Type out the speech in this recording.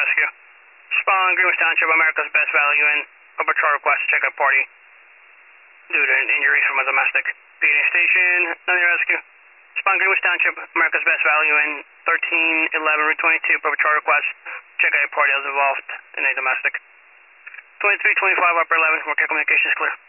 rescue. Spawn, Greenwich Township, America's Best Value in. A patrol request to check out party due to an injury from a domestic. PA station, none of rescue. Spawn, Greenwich Township, America's Best Value in. 1311 Route 22, per patrol request. Check out party that was involved in a domestic. 2325 upper 11, more communications clear.